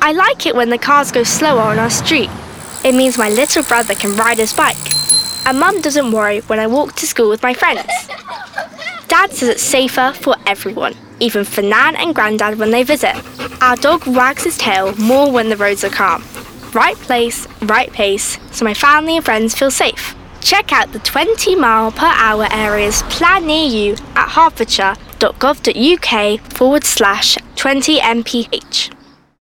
I like it when the cars go slower on our street. It means my little brother can ride his bike. And Mum doesn't worry when I walk to school with my friends. Dad says it's safer for everyone, even for Nan and Grandad when they visit. Our dog wags his tail more when the roads are calm. Right place, right pace, so my family and friends feel safe. Check out the 20-mile-per-hour areas planned near you at hertfordshire.gov.uk/20 mph.